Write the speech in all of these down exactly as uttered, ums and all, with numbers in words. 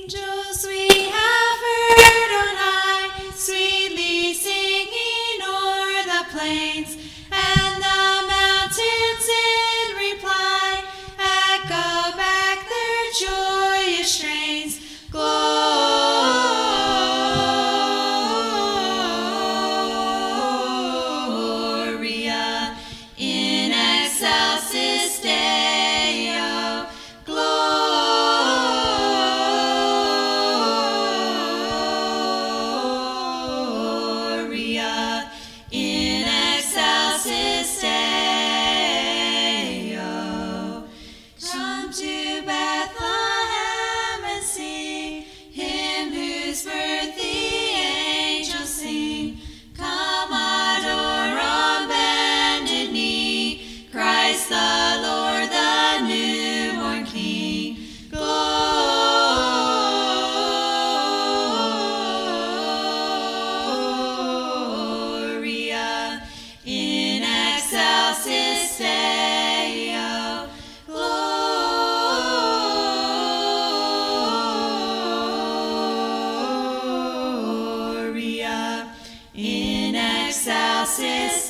Angels we have heard on high, sweetly singing o'er the plains, and the mountains in reply echo back their joyous strains. Gloria in excelsis Deo. Gloria in excelsis Deo. Come to Bethlehem and see him whose birth the angels sing. Come adore on bended knee Christ the Lord, the newborn King. Gloria in excelsis Deo. Gloria in excelsis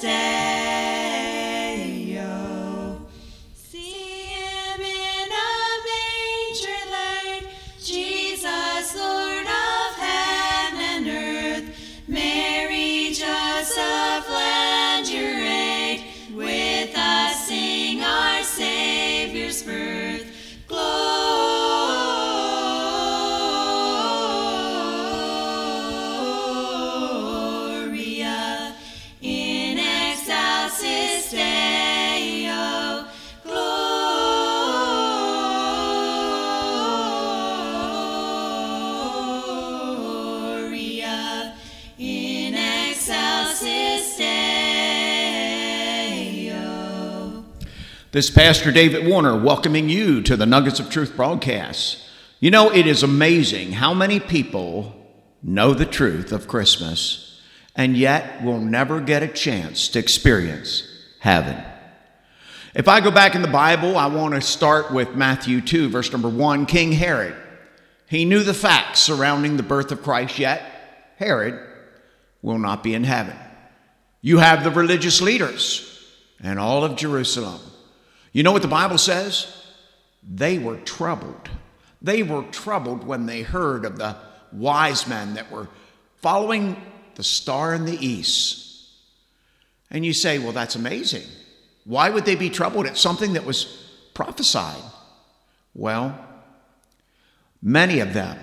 Deo. See him in a manger laid, Jesus, Lord of heaven and earth. Mary, Joseph, lend your aid. With us sing our Savior's birth. Gloria in excelsis Deo. Gloria in excelsis Deo. This is Pastor David Warner welcoming you to the Nuggets of Truth broadcast. You know, it is amazing how many people know the truth of Christmas and yet will never get a chance to experience heaven. If I go back in the Bible, I want to start with Matthew two, verse number one. King Herod, he knew the facts surrounding the birth of Christ, yet Herod will not be in heaven. You have the religious leaders and all of Jerusalem. You know what the Bible says? They were troubled. They were troubled when they heard of the wise men that were following the star in the east. And you say, well, that's amazing. Why would they be troubled at something that was prophesied? Well, many of them,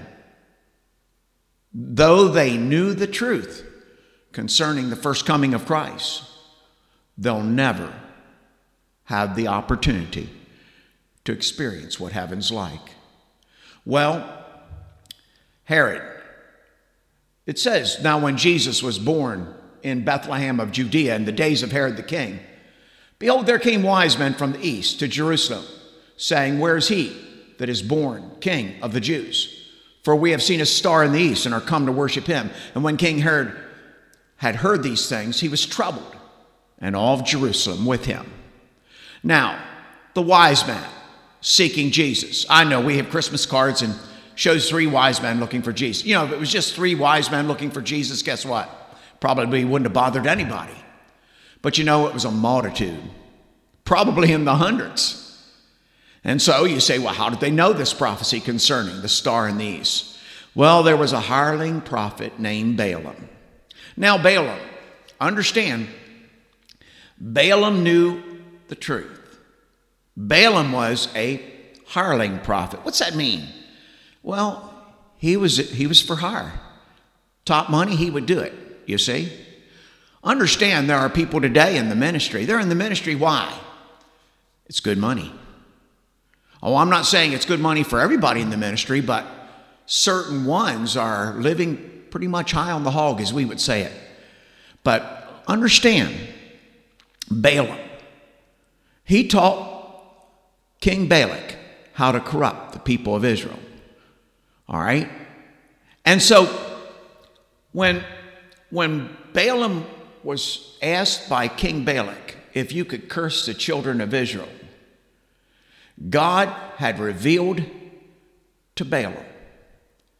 though they knew the truth concerning the first coming of Christ, they'll never have the opportunity to experience what heaven's like. Well, Herod, it says, now when Jesus was born in Bethlehem of Judea in the days of Herod the king, behold, there came wise men from the east to Jerusalem, saying, where is he that is born King of the Jews? For we have seen a star in the east and are come to worship him. And when King Herod had heard these things, he was troubled, and all of Jerusalem with him. Now, the wise men seeking Jesus. I know we have Christmas cards and shows three wise men looking for Jesus. You know, if it was just three wise men looking for Jesus, guess what? Probably wouldn't have bothered anybody. But you know, it was a multitude, probably in the hundreds. And so you say, well, how did they know this prophecy concerning the star in the east? Well, there was a hireling prophet named Balaam. Now, Balaam, understand, Balaam knew the truth. Balaam was a hireling prophet. What's that mean? Well, he was, he was for hire. Top money, he would do it, you see. Understand, there are people today in the ministry. They're in the ministry, why? It's good money. Oh, I'm not saying it's good money for everybody in the ministry, but certain ones are living pretty much high on the hog, as we would say it. But understand, Balaam, he taught King Balak how to corrupt the people of Israel. All right? And so when, when Balaam was asked by King Balak if you could curse the children of Israel, God had revealed to Balaam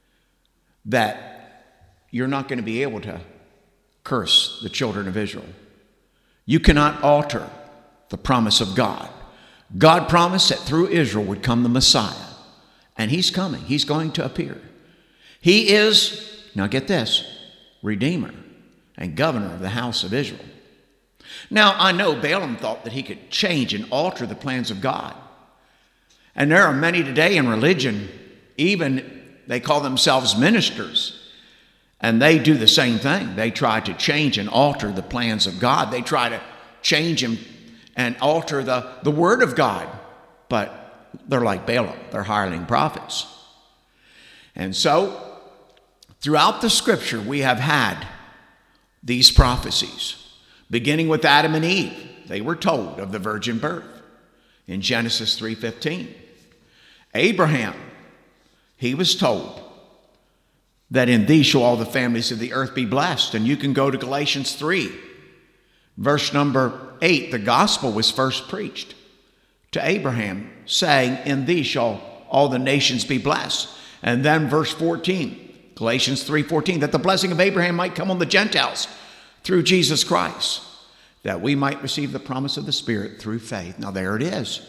that you're not going to be able to curse the children of Israel. You cannot alter the promise of God. God promised that through Israel would come the Messiah, and he's coming. He's going to appear. He is, now get this, Redeemer and governor of the house of Israel. Now, I know Balaam thought that he could change and alter the plans of God. And there are many today in religion, even they call themselves ministers, and they do the same thing. They try to change and alter the plans of God. They try to change and, and alter the, the word of God. But they're like Balaam. They're hireling prophets. And so, throughout the scripture, we have had these prophecies. Beginning with Adam and Eve, they were told of the virgin birth in Genesis three fifteen. Abraham, he was told that in thee shall all the families of the earth be blessed. And you can go to Galatians three, verse number eight. The gospel was first preached to Abraham, saying, in thee shall all the nations be blessed. And then verse fourteen, Galatians three fourteen, that the blessing of Abraham might come on the Gentiles through Jesus Christ, that we might receive the promise of the Spirit through faith. Now there it is.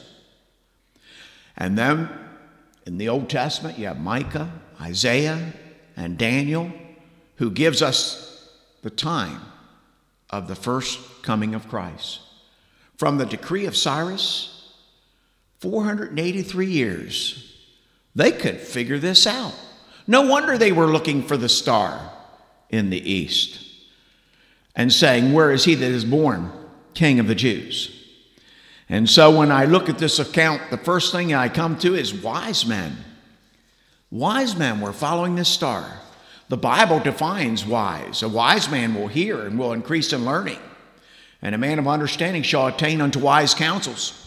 And then in the Old Testament, you have Micah, Isaiah, and Daniel, who gives us the time of the first coming of Christ. From the decree of Cyrus, four hundred eighty-three years, they could figure this out. No wonder they were looking for the star in the east and saying, where is he that is born King of the Jews? And so when I look at this account, the first thing I come to is wise men. Wise men were following this star. The Bible defines wise. A wise man will hear and will increase in learning, and a man of understanding shall attain unto wise counsels.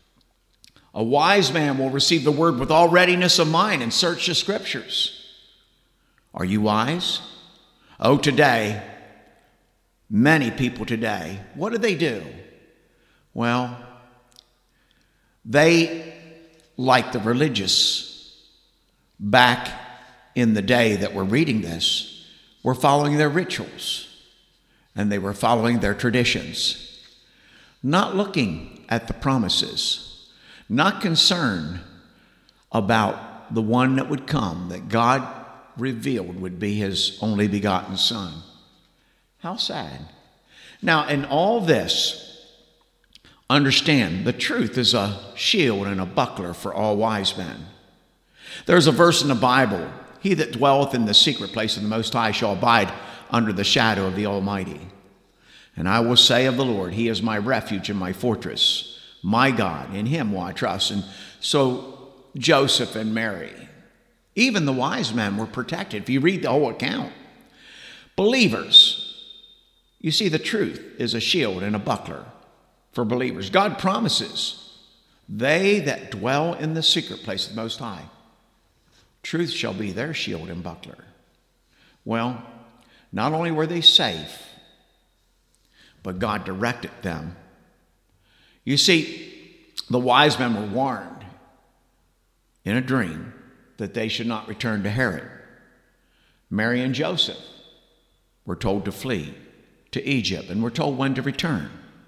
A wise man will receive the word with all readiness of mind and search the scriptures. Are you wise? Oh, today, many people today, what do they do? Well, they, like the religious back in the day that we're reading this, were following their rituals and they were following their traditions, not looking at the promises, not concerned about the one that would come, that God revealed would be his only begotten Son. How sad. Now, in all this, understand the truth is a shield and a buckler for all wise men. There's a verse in the Bible, he that dwelleth in the secret place of the Most High shall abide under the shadow of the Almighty. And I will say of the Lord, he is my refuge and my fortress, my God, in him will I trust. And so Joseph and Mary, even the wise men, were protected. If you read the whole account, believers, you see, the truth is a shield and a buckler for believers. God promises, they that dwell in the secret place of the Most High, truth shall be their shield and buckler. Well, not only were they safe, but God directed them. You see, the wise men were warned in a dream that they should not return to Herod. Mary and Joseph were told to flee to Egypt and were told when to return.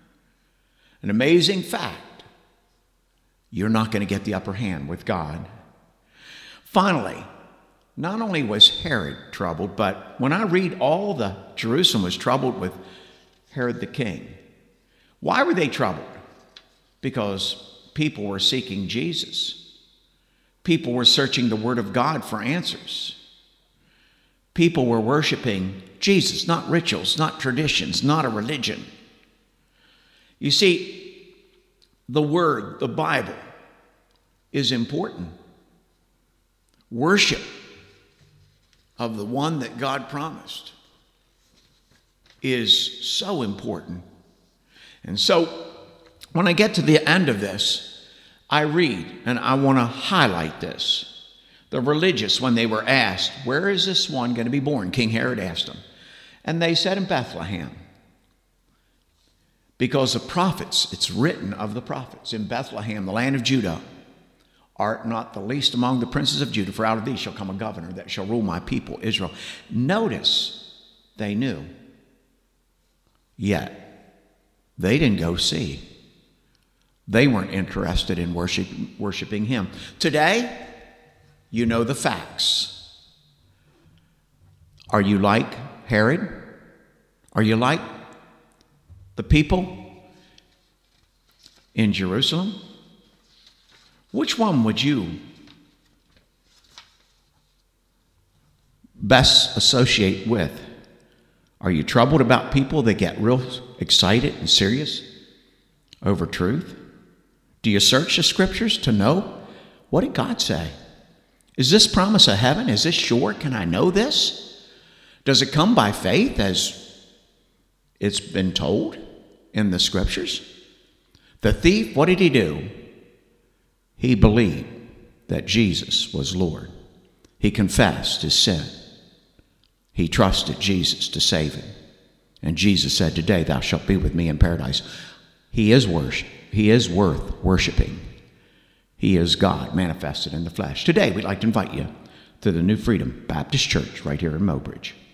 An amazing fact, you're not going to get the upper hand with God. Finally, not only was Herod troubled, but when I read all the Jerusalem was troubled with Herod the king. Why were they troubled? Because people were seeking Jesus. People were searching the Word of God for answers. People were worshiping Jesus, not rituals, not traditions, not a religion. You see, the Word, the Bible, is important. Worship of the one that God promised is so important. And so when I get to the end of this, I read, and I want to highlight this. The religious, when they were asked, where is this one going to be born? King Herod asked them. And they said in Bethlehem. Because the prophets, it's written of the prophets, in Bethlehem, the land of Judah, art not the least among the princes of Judah, for out of thee shall come a governor that shall rule my people Israel. Notice they knew, yet they didn't go see. They weren't interested in worship, worshiping him. Today, you know the facts. Are you like Herod? Are you like the people in Jerusalem? Which one would you best associate with? Are you troubled about people that get real excited and serious over truth? Do you search the scriptures to know, what did God say? Is this promise of heaven? Is this sure? Can I know this? Does it come by faith as it's been told in the scriptures? The thief, what did he do? He believed that Jesus was Lord. He confessed his sin. He trusted Jesus to save him. And Jesus said, today thou shalt be with me in paradise. He is worship. He is worth worshiping. He is God manifested in the flesh. Today we'd like to invite you to the New Freedom Baptist Church right here in Mobridge.